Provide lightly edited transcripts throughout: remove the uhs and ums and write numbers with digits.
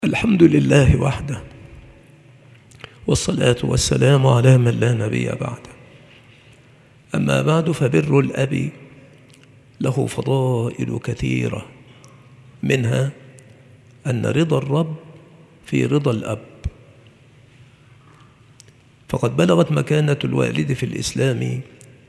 الحمد لله وحده، والصلاة والسلام على من لا نبي بعده. أما بعد، فبر الأب له فضائل كثيرة، منها أن رضا الرب في رضا الأب، فقد بلغت مكانة الوالد في الإسلام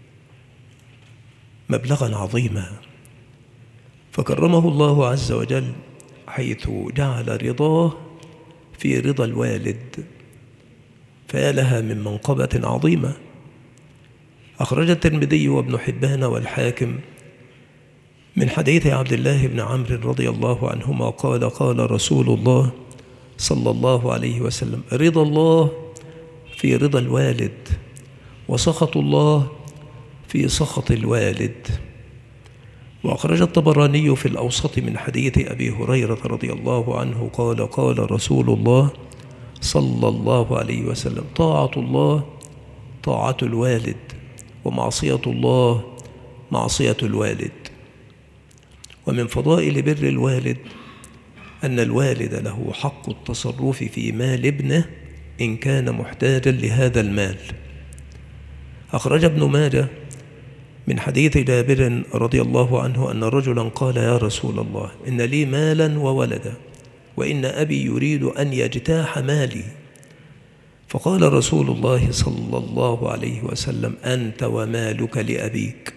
مبلغا عظيما، فكرمه الله عز وجل حيث جعل رضاه في رضا الوالد، فيا لها من منقبة عظيمة. أخرج الترمذي وابن حبان والحاكم من حديث عبد الله بن عمرو رضي الله عنهما قال: قال رسول الله صلى الله عليه وسلم: رضا الله في رضا الوالد، وسخط الله في سخط الوالد. وأخرج الطبراني في الأوسط من حديث أبي هريرة رضي الله عنه قال: قال رسول الله صلى الله عليه وسلم: طاعة الله طاعة الوالد، ومعصية الله معصية الوالد. ومن فضائل بر الوالد أن الوالد له حق التصرف في مال ابنه إن كان محتاجا لهذا المال. أخرج ابن ماجه من حديث جابر رضي الله عنه أن رجلا قال: يا رسول الله، إن لي مالا وولدا، وإن أبي يريد أن يجتاح مالي. فقال رسول الله صلى الله عليه وسلم: أنت ومالك لأبيك.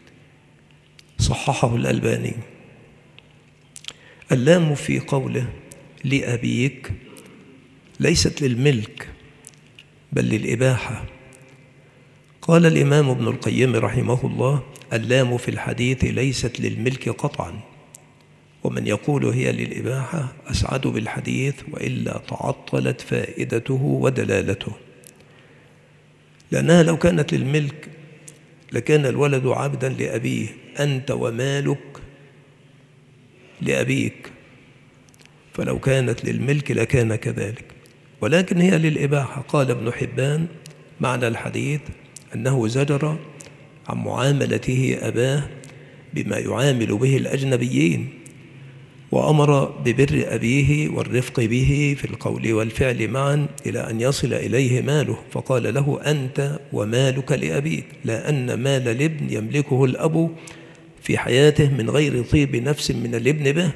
صححه الألباني. اللام في قوله لأبيك ليست للملك بل للإباحة. قال الإمام ابن القيم رحمه الله: اللام في الحديث ليست للملك قطعا، ومن يقول هي للإباحة أسعد بالحديث، وإلا تعطلت فائدته ودلالته، لأنها لو كانت للملك لكان الولد عبدا لأبيه. أنت ومالك لأبيك، فلو كانت للملك لكان كذلك، ولكن هي للإباحة. قال ابن حبان: معنى الحديث أنه زجر عن معاملته أباه بما يعامل به الأجنبيين، وأمر ببر أبيه والرفق به في القول والفعل معا إلى أن يصل إليه ماله، فقال له: أنت ومالك لأبيك، لا أن مال الابن يملكه الأب في حياته من غير طيب نفس من الابن به.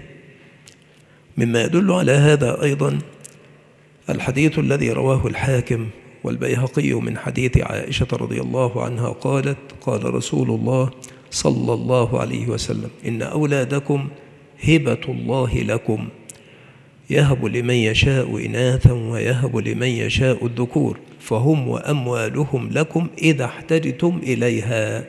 مما يدل على هذا أيضا الحديث الذي رواه الحاكم والبيهقي من حديث عائشة رضي الله عنها قالت: قال رسول الله صلى الله عليه وسلم: إن أولادكم هبة الله لكم، يهب لمن يشاء إناثا ويهب لمن يشاء الذكور، فهم وأموالهم لكم إذا احتجتم إليها.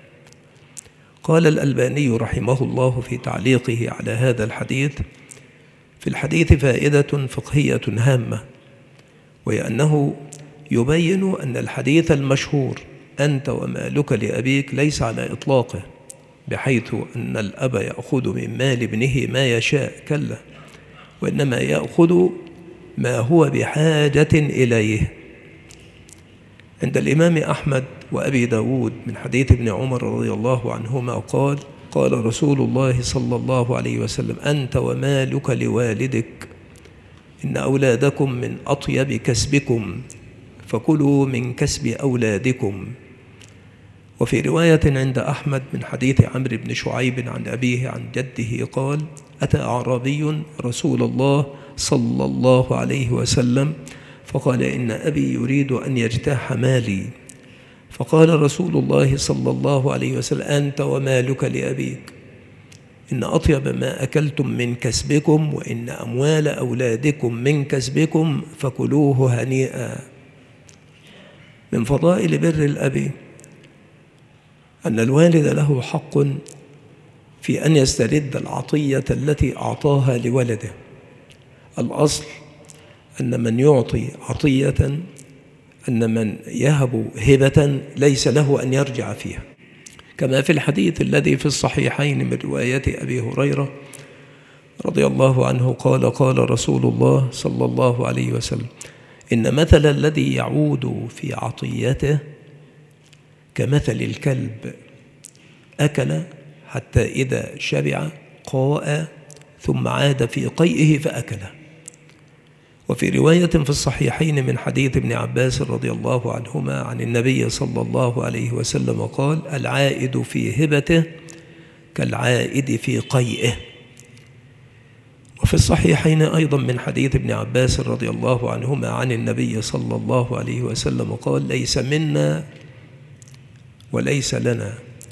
قال الألباني رحمه الله في تعليقه على هذا الحديث: في الحديث فائدة فقهية هامة، وهي أنه يبين أن الحديث المشهور أنت ومالك لأبيك ليس على إطلاقه، بحيث أن الأب يأخذ من مال ابنه ما يشاء، كلا، وإنما يأخذ ما هو بحاجة إليه. عند الإمام أحمد وأبي داود من حديث ابن عمر رضي الله عنهما قال: قال رسول الله صلى الله عليه وسلم: أنت ومالك لوالدك، إن أولادكم من أطيب كسبكم، فكلوا من كسب أولادكم. وفي رواية عند أحمد من حديث عمرو بن شعيب عن أبيه عن جده قال: أتى أعرابي رسول الله صلى الله عليه وسلم فقال: إن أبي يريد أن يجتاح مالي. فقال رسول الله صلى الله عليه وسلم: أنت ومالك لأبيك، إن أطيب ما أكلتم من كسبكم، وإن أموال أولادكم من كسبكم، فكلوه هنيئا. من فضائل بر الأب أن الوالد له حق في أن يسترد العطية التي أعطاها لولده. الأصل أن من يعطي عطية، أن من يهب هبة ليس له أن يرجع فيها، كما في الحديث الذي في الصحيحين من رواية أبي هريرة رضي الله عنه قال: قال رسول الله صلى الله عليه وسلم: إن مثل الذي يعود في عطيته كمثل الكلب أكل حتى إذا شبع قاء ثم عاد في قيئه فأكله. وفي رواية في الصحيحين من حديث ابن عباس رضي الله عنهما عن النبي صلى الله عليه وسلم قال: العائد في هبته كالعائد في قيئه. وفي الصحيحين أيضا من حديث ابن عباس رضي الله عنهما عن النبي صلى الله عليه وسلم قال: ليس منا وليس لنا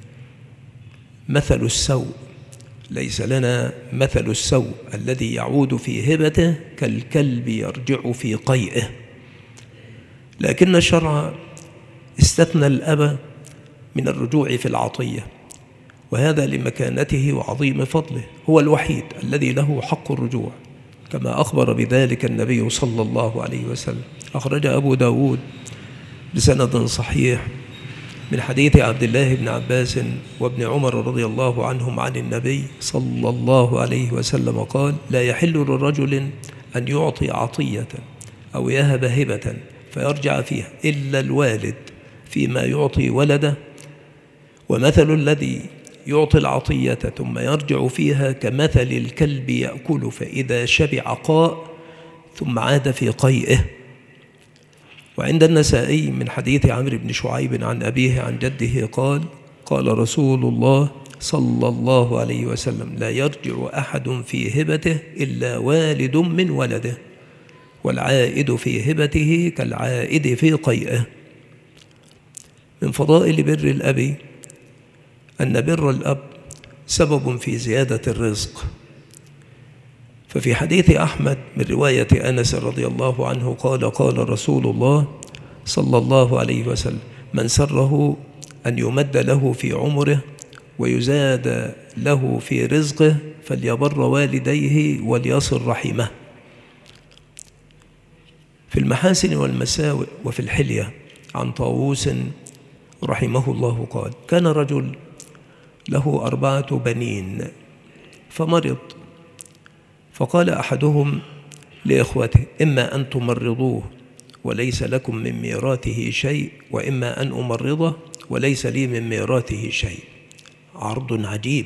مثل السوء، ليس لنا مثل السوء الذي يعود في هبته كالكلب يرجع في قيئه. لكن الشرع استثنى الأب من الرجوع في العطية، وهذا لمكانته وعظيم فضله، هو الوحيد الذي له حق الرجوع، كما أخبر بذلك النبي صلى الله عليه وسلم. أخرج أبو داود بسند صحيح من حديث عبد الله بن عباس وابن عمر رضي الله عنهم عن النبي صلى الله عليه وسلم قال: لا يحل للرجل أن يعطي عطية أو يهب هبة فيرجع فيها إلا الوالد فيما يعطي ولده، ومثل الذي يعطي العطية ثم يرجع فيها كمثل الكلب يأكل فإذا شبع قاء ثم عاد في قيئه. وعند النسائي من حديث عمرو بن شعيب عن أبيه عن جده قال: قال رسول الله صلى الله عليه وسلم: لا يرجع أحد في هبته إلا والد من ولده، والعائد في هبته كالعائد في قيئه. من فضائل بر الأب أن بر الأب سبب في زيادة الرزق. ففي حديث أحمد من رواية أنس رضي الله عنه قال: قال رسول الله صلى الله عليه وسلم: من سره أن يمد له في عمره ويزاد له في رزقه فليبر والديه وليصل رحمه. في المحاسن والمساوئ وفي الحلية عن طاووس رحمه الله قال: كان رجل له 4 بنين فمرض، فقال أحدهم لإخوته: إما أن تمرضوه وليس لكم من ميراثه شيء، وإما أن أمرضه وليس لي من ميراثه شيء. عرض عجيب.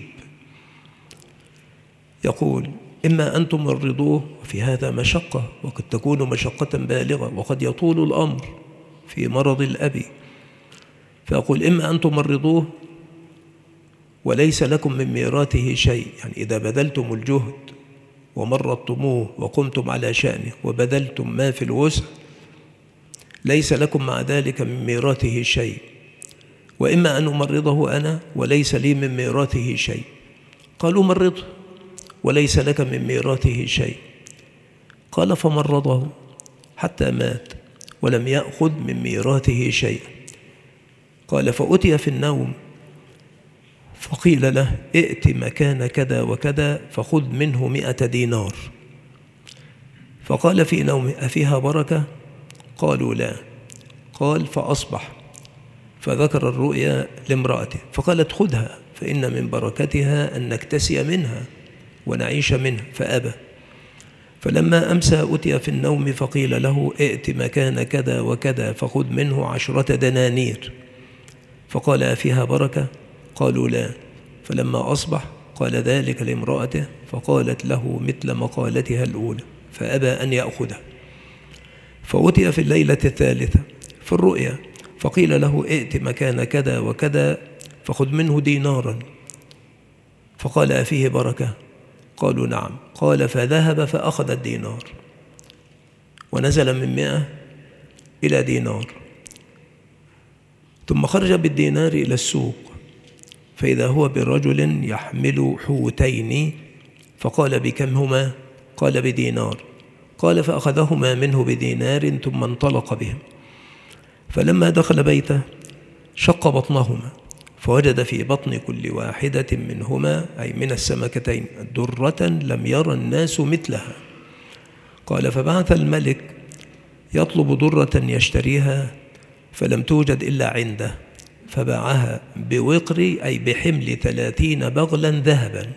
يقول: إما أن تمرضوه، وفي هذا مشقة، وقد تكون مشقة بالغة، وقد يطول الأمر في مرض الأب. فأقول: إما أن تمرضوه وليس لكم من ميراثه شيء، يعني إذا بذلتم الجهد ومرضتموه وقمتم على شأنه وبذلتم ما في الوسع ليس لكم مع ذلك من ميراثه شيء، وإما أن أمرضه أنا وليس لي من ميراثه شيء. قالوا: مرضه وليس لك من ميراثه شيء. قال: فمرضه حتى مات ولم يأخذ من ميراثه شيء. قال: فأتي في النوم فقيل له: ائت مكان كذا وكذا فخذ منه 100 دينار. فقال في نومه: أفيها بركة؟ قالوا: لا. قال: فأصبح فذكر الرؤيا لامرأته فقالت: خذها فإن من بركتها أن نكتسي منها ونعيش منها، فأبى. فلما أمسى أتي في النوم فقيل له: ائت مكان كذا وكذا فخذ منه 10 دنانير. فقال: أفيها بركة؟ قالوا: لا. فلما أصبح قال ذلك لامرأته فقالت له مثل مقالتها الأولى، فأبى أن يأخذها. فأتي في الليلة الثالثة في الرؤيا فقيل له: ائت مكان كذا وكذا فخذ منه دينارا. فقال: أفيه بركة؟ قالوا: نعم. قال: فذهب فأخذ الدينار ونزل من 100 إلى دينار، ثم خرج بالدينار إلى السوق فإذا هو برجل يحمل حوتين، فقال: بكم هما؟ قال: بدينار. قال: فأخذهما منه بدينار ثم انطلق بهم. فلما دخل بيته شق بطنهما فوجد في بطن كل واحدة منهما، أي من السمكتين، درة لم يرى الناس مثلها. قال: فبعث الملك يطلب درة يشتريها فلم توجد إلا عنده، فباعها بوقر، أي بحمل 30 بغلا ذهبا.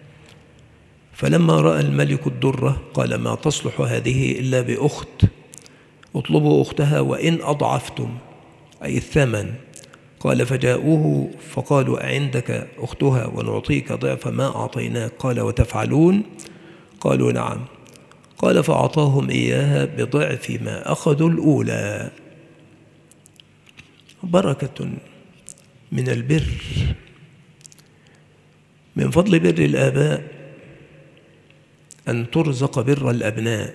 فلما رأى الملك الدرة قال: ما تصلح هذه إلا بأخت، اطلبوا أختها وإن أضعفتم، أي الثمن. قال: فجاءوه فقالوا: أعندك أختها ونعطيك ضعف ما أعطيناك؟ قال: وتفعلون؟ قالوا: نعم. قال فأعطاهم إياها بضعف ما أخذوا الأولى. بركة من البر، من فضل بر الآباء أن ترزق بر الأبناء.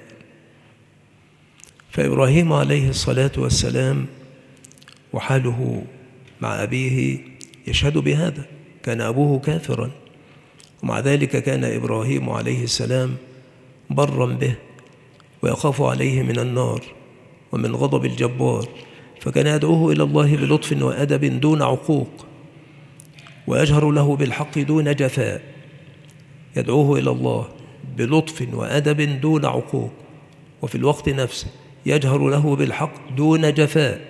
فإبراهيم عليه الصلاة والسلام وحاله مع أبيه يشهد بهذا، كان أبوه كافرا، ومع ذلك كان إبراهيم عليه السلام برا به ويخاف عليه من النار ومن غضب الجبار، فكان يدعوه إلى الله بلطف وأدب دون عقوق، ويجهر له بالحق دون جفاء. يدعوه إلى الله بلطف وأدب دون عقوق، وفي الوقت نفسه يجهر له بالحق دون جفاء.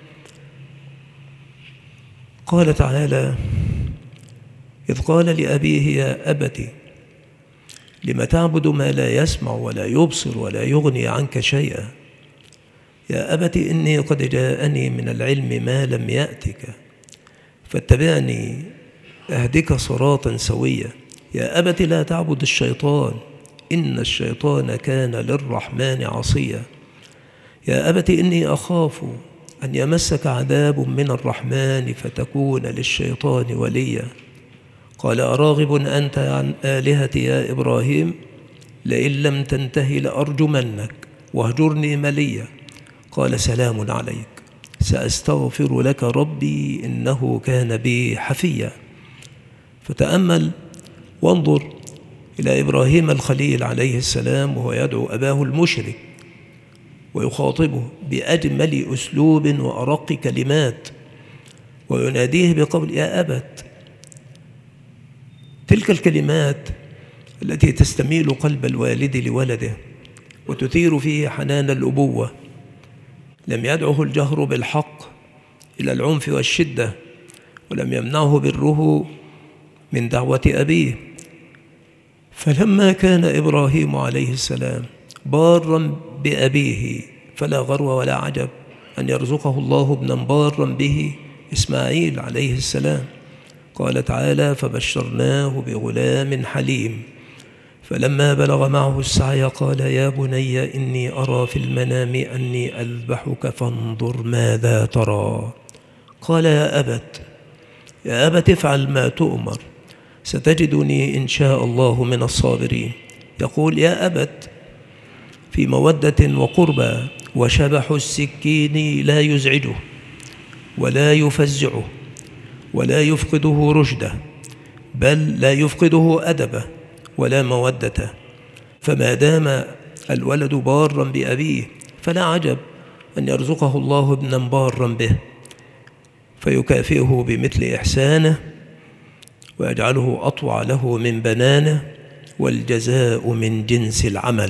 قال تعالى: إذ قال لأبيه يا أبت لم تعبد ما لا يسمع ولا يبصر ولا يغني عنك شيئا، يا أبت إني قد جاءني من العلم ما لم يأتك فاتبعني أهدك صراطا سويا، يا أبت لا تعبد الشيطان إن الشيطان كان للرحمن عصيا، يا أبت إني أخاف أن يمسك عذاب من الرحمن فتكون للشيطان وليا. قال أراغب أنت عن آلهتي يا إبراهيم لئن لم تنته لأرجمنك واهجرني مليا. قال سلام عليك سأستغفر لك ربي إنه كان بي حفيا. فتأمل وانظر إلى إبراهيم الخليل عليه السلام وهو يدعو أباه المشرك ويخاطبه بأجمل أسلوب وأرق كلمات، ويناديه بقول يا أبت. تلك الكلمات التي تستميل قلب الوالد لولده وتثير فيه حنان الأبوة. لم يدعه الجهر بالحق إلى العنف والشدة، ولم يمنعه بره من دعوة أبيه. فلما كان إبراهيم عليه السلام بارا بأبيه فلا غرو ولا عجب أن يرزقه الله ابنا بارا به إسماعيل عليه السلام. قال تعالى: فبشرناه بغلام حليم فلما بلغ معه السعي قال يا بني إني أرى في المنام أني أذبحك فانظر ماذا ترى. قال يا أبت افعل ما تؤمر ستجدني إن شاء الله من الصابرين. يقول يا أبت في مودة وقربى، وشبح السكين لا يزعجه ولا يفزعه ولا يفقده رشده، بل لا يفقده أدبه ولا مودته. فما دام الولد بارا بأبيه فلا عجب أن يرزقه الله ابنا بارا به فيكافئه بمثل إحسانه ويجعله أطوع له من بنانه، والجزاء من جنس العمل.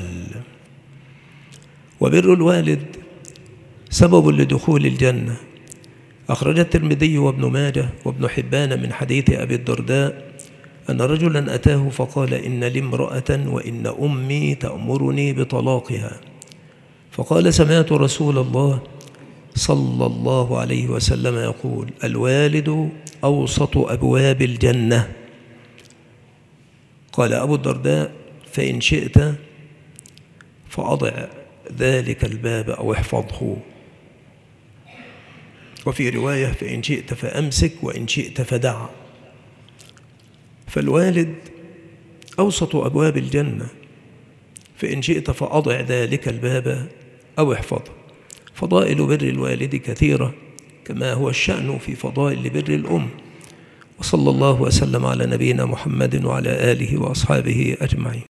وبر الوالد سبب لدخول الجنة. أخرج الترمذي وابن ماجه وابن حبان من حديث أبي الدرداء أن رجلا أتاه فقال إن لي امرأة وإن أمي تأمرني بطلاقها، فقال سمعت رسول الله صلى الله عليه وسلم يقول الوالد أوسط أبواب الجنة. قال أبو الدرداء فإن شئت فأضع ذلك الباب أو احفظه، وفي رواية فإن شئت فأمسك وإن شئت فدع. فالوالد أوسط أبواب الجنة، فإن شئت فأضع ذلك الباب أو احفظه. فضائل بر الوالد كثيرة كما هو الشأن في فضائل بر الأم. وصلى الله وسلم على نبينا محمد وعلى آله وأصحابه أجمعين.